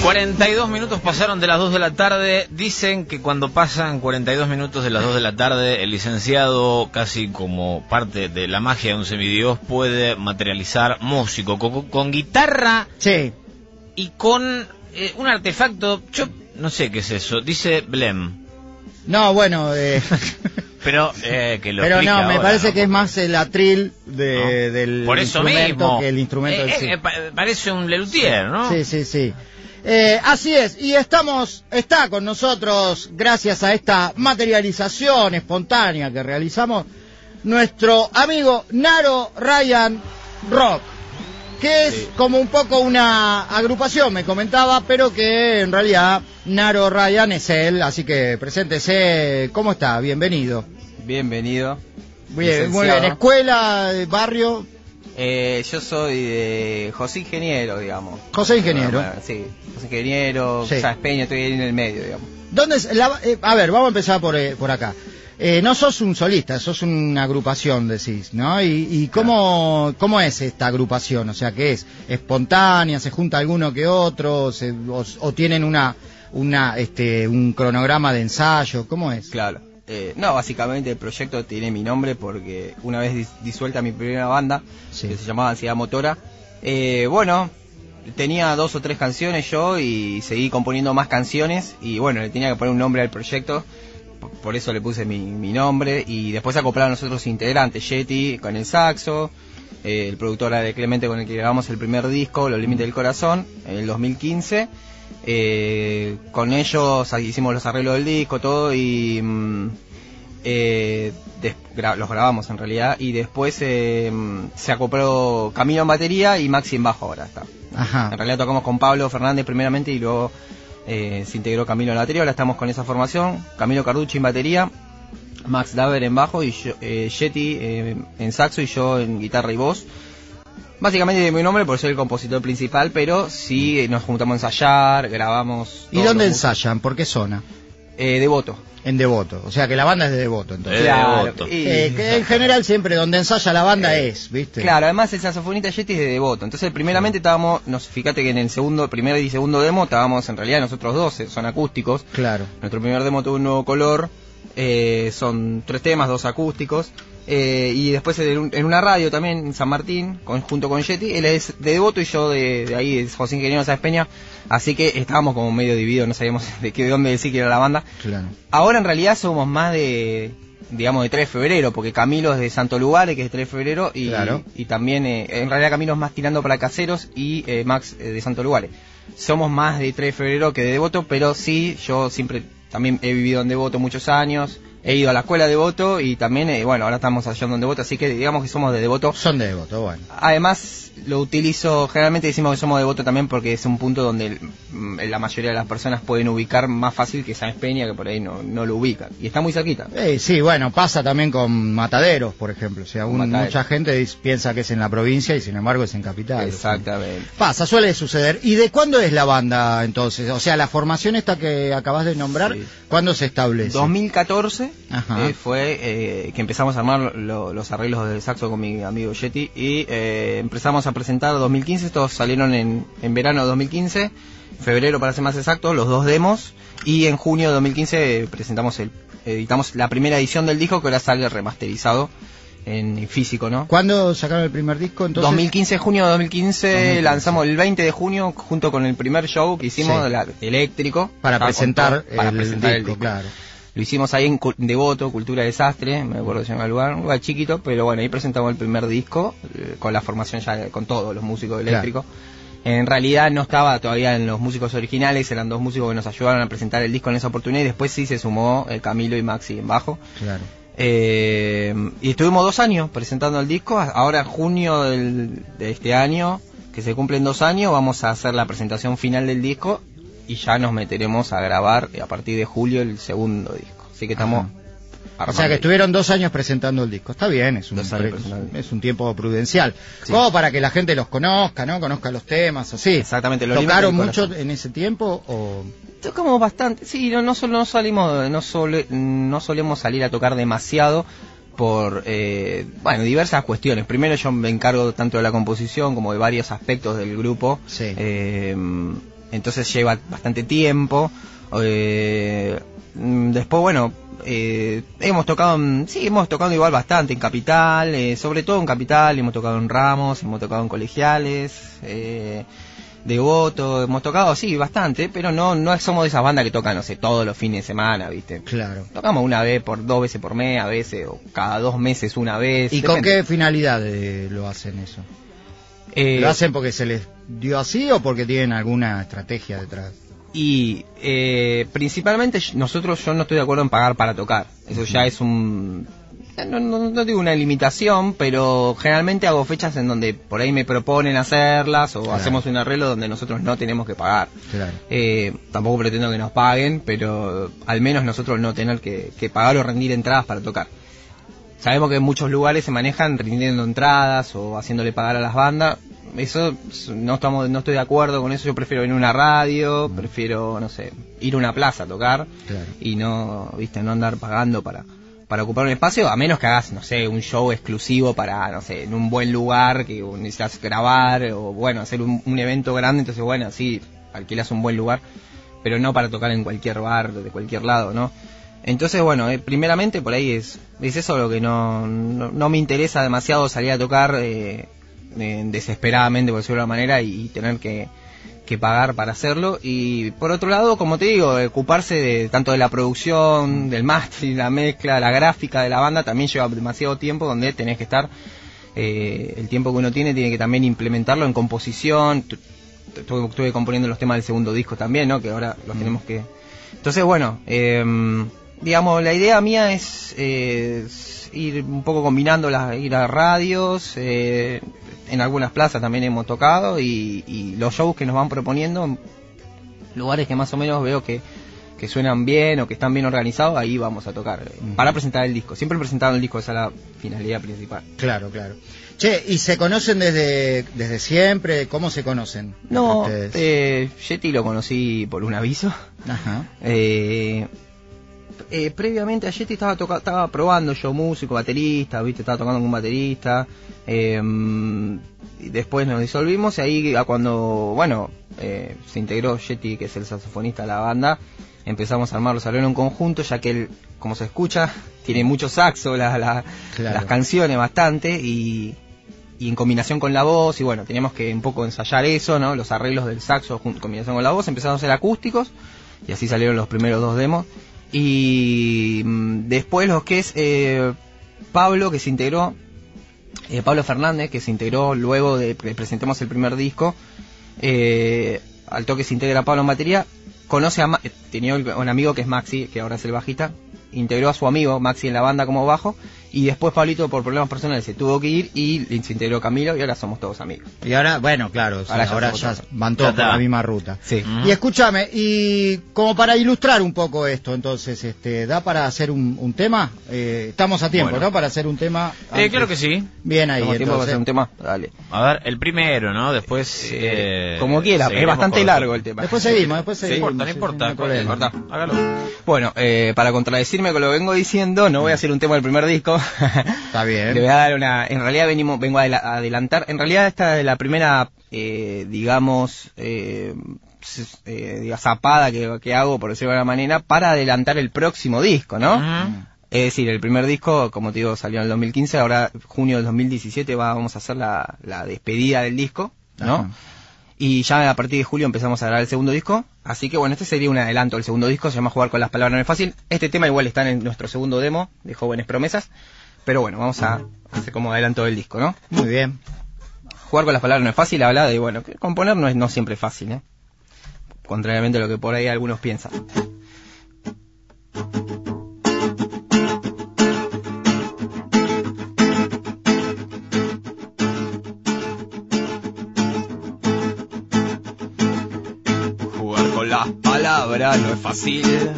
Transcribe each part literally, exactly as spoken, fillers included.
cuarenta y dos minutos pasaron de las dos de la tarde. Dicen que cuando pasan cuarenta y dos minutos de las dos de la tarde, el licenciado, casi como parte de la magia de un semidios, puede materializar músico con, con guitarra, sí, y con eh, un artefacto. Yo no sé qué es eso. Dice Blem. No, bueno, eh... pero eh, que lo pero no, ahora, me parece ¿no? que es más el atril de, no. del Por eso instrumento mismo. que el instrumento eh, en sí. eh, pa parece un luthier, ¿no? Sí, sí, sí. Eh, así es, y estamos, está con nosotros, gracias a esta materialización espontánea que realizamos, nuestro amigo Naro Ryan Rock, que es sí. como un poco una agrupación, me comentaba, pero que en realidad Naro Ryan es él, así que preséntese. ¿Cómo está? Bienvenido. Bienvenido. Bien, muy bien. ¿Escuela, barrio? Eh, yo soy de José Ingeniero, digamos. José Ingeniero. Bueno, bueno, sí, José Ingeniero, sí. Sáenz Peña, estoy ahí en el medio, digamos. ¿Dónde es la, eh, a ver, vamos a empezar por, eh, por acá. Eh, no sos un solista, sos una agrupación, decís, ¿no? ¿Y, y cómo, claro. cómo es esta agrupación? O sea, ¿qué es? ¿Espontánea? ¿Se junta alguno que otro? Se, o, ¿O tienen una, una, este, un cronograma de ensayo? ¿Cómo es? Claro. Eh, no, básicamente el proyecto tiene mi nombre porque una vez dis disuelta mi primera banda, sí. que se llamaba Ansiedad Motora, eh, bueno, tenía dos o tres canciones yo y seguí componiendo más canciones y bueno, le tenía que poner un nombre al proyecto, por eso le puse mi, mi nombre y después acoplaron los otros integrantes, Yeti con el saxo, eh, el productor de Clemente con el que grabamos el primer disco, Los Límites del Corazón, en el dos mil quince. Eh, con ellos hicimos los arreglos del disco, todo y mm, eh, gra los grabamos en realidad y después eh, se acopló Camilo en batería y Maxi en bajo ahora está. Ajá. En realidad tocamos con Pablo Fernández primeramente y luego eh, se integró Camilo en la batería, ahora estamos con esa formación, Camilo Carducci en batería, Max Daver en bajo y yo, eh, Yeti eh, en saxo y yo en guitarra y voz. Básicamente de mi nombre por ser el compositor principal, pero sí nos juntamos a ensayar, grabamos... ¿Y dónde ensayan? ¿Por qué zona? Eh, Devoto. En Devoto, o sea que la banda es de Devoto, entonces. Claro, Devoto. Y... Eh, que en general siempre donde ensaya la banda eh, es, ¿viste? Claro, además el saxofonista Yeti es de Devoto, entonces primeramente estábamos, nos, fíjate que en el segundo, primer y segundo demo estábamos en realidad nosotros dos, son acústicos. Claro. Nuestro primer demo tuvo un nuevo color, eh, son tres temas, dos acústicos. Eh, y después en, en una radio también en San Martín, con, junto con Yeti, él es de Devoto y yo de, de ahí, de José Ingeniero Sáenz Peña, así que estábamos como medio divididos, no sabíamos de qué de dónde decir que era la banda. Claro. Ahora en realidad somos más de, digamos, de tres de febrero, porque Camilo es de Santo Lugares, que es de tres de febrero, y, claro. y también, eh, en realidad Camilo es más tirando para Caseros y eh, Max eh, de Santo Lugares. Somos más de tres de febrero que de Devoto, pero sí, yo siempre también he vivido en Devoto muchos años. He ido a la escuela de Devoto y también, eh, bueno, ahora estamos ensayando en Devoto, así que digamos que somos de Devoto. Son de Devoto, bueno. Además, lo utilizo, generalmente decimos que somos de Devoto también porque es un punto donde el, la mayoría de las personas pueden ubicar más fácil que Sáenz Peña, que por ahí no, no lo ubican. Y está muy cerquita. Eh, sí, bueno, pasa también con Mataderos, por ejemplo. O sea, un, mucha gente dice, piensa que es en la provincia y sin embargo es en capital. Exactamente. O sea, pasa, suele suceder. ¿Y de cuándo es la banda entonces? O sea, la formación esta que acabas de nombrar, sí. ¿Cuándo se establece? dos mil catorce. Ajá. Eh, fue eh, que empezamos a armar lo, los arreglos de saxo con mi amigo Yeti y eh, empezamos a presentar dos mil quince, estos salieron en, en verano de dos mil quince, febrero para ser más exacto, los dos demos, y en junio de dos mil quince presentamos el, editamos la primera edición del disco que ahora sale remasterizado en físico, ¿no? ¿Cuándo sacaron el primer disco entonces? dos mil quince, junio de dos mil quince, dos mil quince. Lanzamos el veinte de junio junto con el primer show que hicimos, sí. de la, eléctrico. Para presentar, todo, para el, presentar disco, el disco, claro. Lo hicimos ahí en Devoto, Cultura Desastre, me acuerdo que se llama el lugar, un lugar chiquito, pero bueno, ahí presentamos el primer disco, eh, con la formación ya, con todos los músicos eléctricos. Claro. En realidad no estaba todavía en los músicos originales, eran dos músicos que nos ayudaron a presentar el disco en esa oportunidad, y después sí se sumó eh, Camilo y Maxi en bajo. Claro. Eh, y estuvimos dos años presentando el disco, ahora en junio del, de este año, que se cumplen dos años, vamos a hacer la presentación final del disco, y ya nos meteremos a grabar a partir de julio el segundo disco. Así que estamos... O sea que estuvieron dos años presentando el disco. Está bien, es un, pre, es un tiempo prudencial. Sí. Como para que la gente los conozca, ¿no? Conozca los temas, así. Exactamente. ¿Tocaron mucho en ese tiempo o...? Tocamos bastante. Sí, no, no, no salimos, no, sole, no solemos salir a tocar demasiado por, eh, bueno, diversas cuestiones. Primero yo me encargo tanto de la composición como de varios aspectos del grupo. Sí. Eh, entonces lleva bastante tiempo. Eh, después, bueno, eh, hemos tocado, en, sí, hemos tocado igual bastante en Capital, eh, sobre todo en Capital, hemos tocado en Ramos, hemos tocado en Colegiales, eh, Devoto, hemos tocado, sí, bastante, pero no no somos de esas bandas que tocan, no sé, todos los fines de semana, ¿viste? Claro. Tocamos una vez, por dos veces por mes, a veces, o cada dos meses una vez. ¿Y depende. con qué finalidad eh, lo hacen eso? Eh, ¿Lo hacen porque se les dio así o porque tienen alguna estrategia detrás? Y eh, principalmente nosotros, yo no estoy de acuerdo en pagar para tocar. Eso ya es un... No, no, no digo una limitación, pero generalmente hago fechas en donde por ahí me proponen hacerlas o claro. hacemos un arreglo donde nosotros no tenemos que pagar. Claro. Eh, tampoco pretendo que nos paguen, pero al menos nosotros no tener que, que pagar o rendir entradas para tocar. Sabemos que en muchos lugares se manejan rindiendo entradas o haciéndole pagar a las bandas. Eso no estamos, no estoy de acuerdo con eso. Yo prefiero venir a una radio, mm. prefiero, no sé, ir a una plaza a tocar claro. y no, viste, no andar pagando para para ocupar un espacio, a menos que hagas, no sé, un show exclusivo para, no sé, en un buen lugar que necesitas grabar o, bueno, hacer un, un evento grande. Entonces, bueno, sí, alquilas un buen lugar, pero no para tocar en cualquier bar de cualquier lado, ¿no? Entonces, bueno, eh, primeramente por ahí es es eso lo que no, no, no me interesa demasiado, salir a tocar eh, eh, desesperadamente, por decirlo de alguna manera, y, y tener que, que pagar para hacerlo. Y por otro lado, como te digo, ocuparse de tanto de la producción, del mastering, la mezcla, la gráfica de la banda, también lleva demasiado tiempo, donde tenés que estar, eh, el tiempo que uno tiene, tiene que también implementarlo en composición. Estuve, estuve componiendo los temas del segundo disco también, ¿no? Que ahora los tenemos que... Entonces, bueno, eh, digamos, la idea mía es, eh, es ir un poco combinando, las, ir a radios, eh, en algunas plazas también hemos tocado, y, y los shows que nos van proponiendo, lugares que más o menos veo que, que suenan bien o que están bien organizados, ahí vamos a tocar, uh-huh. para presentar el disco. Siempre presentando el disco, esa es la finalidad principal. Claro, claro. Che, ¿y se conocen desde desde siempre? ¿Cómo se conocen? No, eh, Yeti lo conocí por un aviso. Ajá. Eh... Eh, previamente a Yeti estaba toca estaba probando yo músico, baterista, viste, estaba tocando con un baterista, eh, y después nos disolvimos, y ahí a cuando, bueno, eh, se integró Yeti, que es el saxofonista de la banda, empezamos a armar los arreglos en conjunto, ya que él, como se escucha, tiene mucho saxo, la, la, claro. las canciones bastante, y, y en combinación con la voz, y bueno, teníamos que un poco ensayar eso, ¿no? Los arreglos del saxo en combinación con la voz, empezamos a hacer acústicos, y así salieron los primeros dos demos. Y después lo que es eh, Pablo, que se integró, eh, Pablo Fernández, que se integró luego de que presentemos el primer disco, eh, al toque se integra Pablo en batería, conoce a Ma- tenía un amigo que es Maxi, que ahora es el bajista, integró a su amigo Maxi en la banda como bajo, y después Pablito por problemas personales se tuvo que ir y se integró Camilo, y ahora somos todos amigos. Y ahora, bueno, claro, ahora, sí, ahora ya, ya van todos por la misma ruta. Sí. Uh-huh. Y escúchame, y como para ilustrar un poco esto, entonces, este, ¿da para hacer un, un tema? Eh, estamos a tiempo, bueno. ¿no? Para hacer un tema. Eh, claro que sí. Bien ahí, entonces. Tiempo para hacer un tema, dale. A ver, el primero, ¿no? Después... Eh, como quiera, es bastante largo el tema. Después seguimos, después seguimos. No importa, no importa. Sí, no importa. Hágalo. Bueno, eh, para contradecirme con lo que vengo diciendo, no voy a hacer un tema del primer disco. Está bien. Le voy a dar una... En realidad venimos, vengo a adelantar. En realidad esta es la primera, eh, digamos, eh, eh, zapada que, que hago, por decirlo de alguna manera, para adelantar el próximo disco, ¿no? Uh-huh. Es decir, el primer disco, como te digo, salió en el dos mil quince, ahora junio del dos mil diecisiete va, vamos a hacer la, la despedida del disco, ¿no? Uh-huh. Y ya a partir de julio empezamos a grabar el segundo disco, así que bueno, este sería un adelanto del segundo disco, se llama Jugar con las palabras no es fácil. Este tema igual está en nuestro segundo demo de Jóvenes Promesas, pero bueno, vamos a hacer como adelanto del disco, ¿no? Muy bien. Jugar con las palabras no es fácil, habla de, bueno, que componer no es no siempre fácil, ¿eh? Contrariamente a lo que por ahí algunos piensan. Jugar con las palabras no es fácil.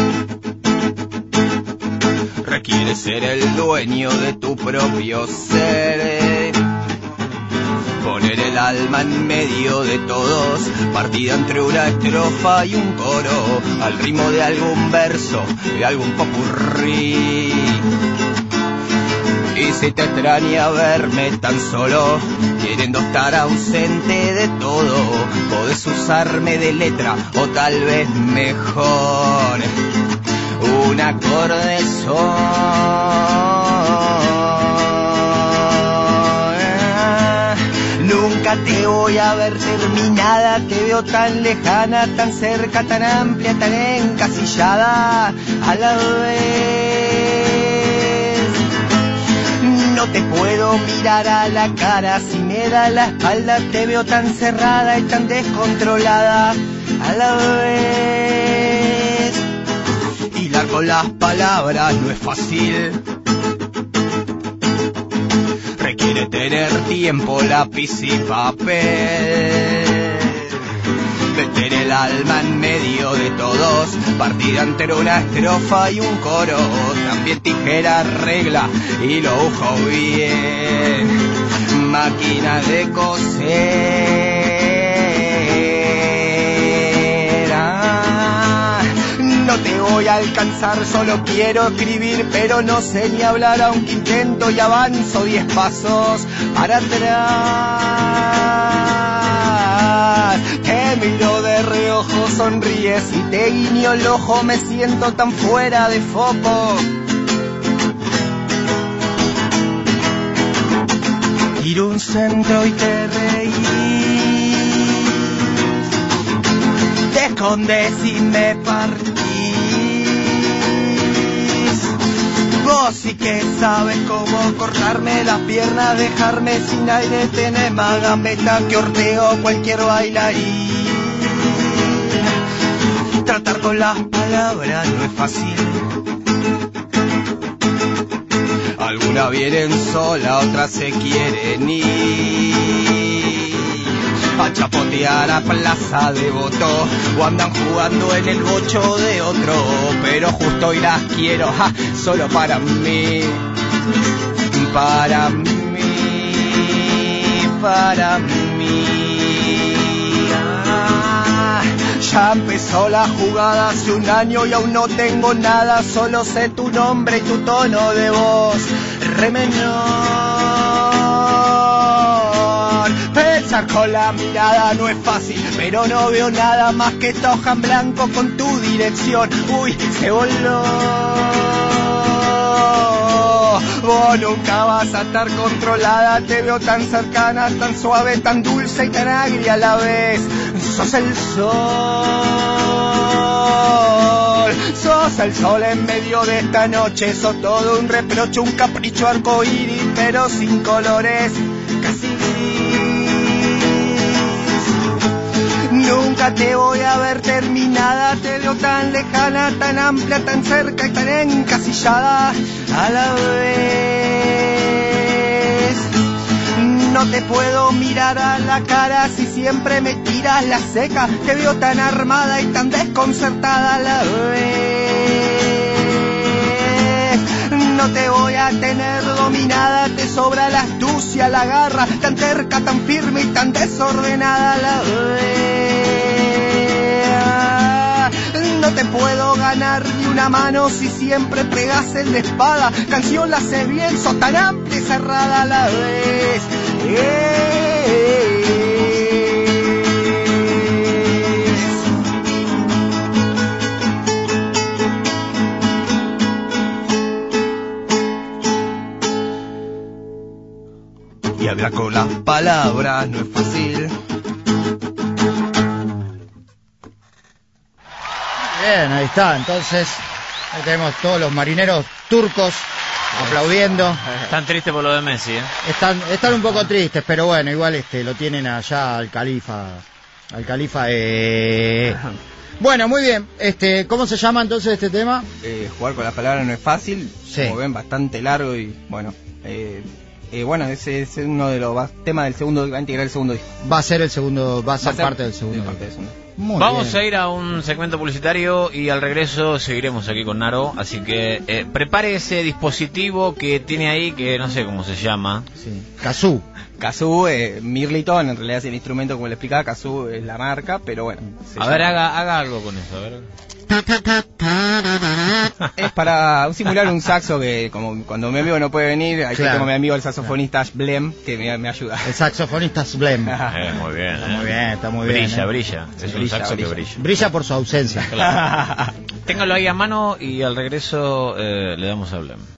Requiere ser el dueño de tu propio ser. Poner el alma en medio de todos, partida entre una estrofa y un coro, al ritmo de algún verso, de algún popurrí. Y si te extraña verme tan solo, queriendo estar ausente de todo, podés usarme de letra o tal vez mejor un acorde sol. Nunca te voy a ver terminada, te veo tan lejana, tan cerca, tan amplia, tan encasillada a la vez. No te puedo mirar a la cara, si me da la espalda te veo tan cerrada y tan descontrolada a la vez. Hilar con las palabras no es fácil, requiere tener tiempo, lápiz y papel. Meter el alma en medio de todos, partida entre una estrofa y un coro. También tijera, regla y lo ujo bien. Máquina de coser. Ah, no te voy a alcanzar, solo quiero escribir, pero no sé ni hablar, aunque intento y avanzo diez pasos para atrás. Te miro de reojo, sonríes y te guiño el ojo, me siento tan fuera de foco. Tiro un centro y te reís, te escondes y me partís. Vos sí que sabes cómo cortarme las piernas, dejarme sin aire, tenés más gambeta que Ortega, cualquier bailarín. Tratar con las palabras no es fácil, algunas vienen sola, otras se quieren ir a chapotear a Plaza de Voto, o andan jugando en el bocho de otro, pero justo hoy las quiero, ja, solo para mí, para mí, para mí. Ah, ya empezó la jugada hace un año y aún no tengo nada, solo sé tu nombre y tu tono de voz, re menor. Pensar con la mirada no es fácil, pero no veo nada más que esta hoja en blanco con tu dirección. Uy, se voló. Vos nunca vas a estar controlada, te veo tan cercana, tan suave, tan dulce y tan agria a la vez. Sos el sol, sos el sol en medio de esta noche, sos todo un reproche, un capricho arcoíris, pero sin colores, casi gris. Nunca te voy a ver terminada, te veo tan lejana, tan amplia, tan cerca y tan encasillada a la vez. No te puedo mirar a la cara si siempre me tiras la seca, te veo tan armada y tan desconcertada a la vez. No te voy a tener dominada, te sobra la astucia, la garra, tan terca, tan firme y tan desordenada a la vez. No te puedo ganar ni una mano si siempre pegas en la espada, canción la sé bien, sos tan amplia y cerrada a la vez. Eh, Y hablar con las palabras no es fácil. Bien, ahí está. Entonces, ahí tenemos todos los marineros turcos aplaudiendo. Están tristes por lo de Messi, ¿eh? Están, están un poco tristes, pero bueno, igual este lo tienen allá al califa. Al califa. Eh... Bueno, muy bien. Este, ¿cómo se llama entonces este tema? Eh, jugar con las palabras no es fácil. Sí. Como ven, bastante largo y bueno. Eh, eh, bueno, ese es uno de los temas del segundo, va a integrar el segundo disco. Va a ser el segundo, va a ser, Va a ser parte del segundo. parte del segundo. Muy Vamos bien. a ir a un segmento publicitario y al regreso seguiremos aquí con Naro, así que eh, prepare ese dispositivo que tiene ahí, que no sé cómo se llama. Sí. Kazoo. Kazoo, eh, Mirliton, en realidad es el instrumento como le explicaba, Kazoo es la marca, pero bueno. A ver, haga, haga algo con eso, a ver. Es para simular un saxo que, como cuando mi amigo no puede venir, ahí Claro. tengo a mi amigo el saxofonista Ash Blem, que me, me ayuda. El saxofonista Sblem. Eh, muy bien. Está eh. muy bien, está muy brilla, bien. ¿eh? brilla. Es un Brilla, saxo brilla. que brilla. Brilla por su ausencia. Téngalo ahí a mano y al regreso eh, le damos a Blem.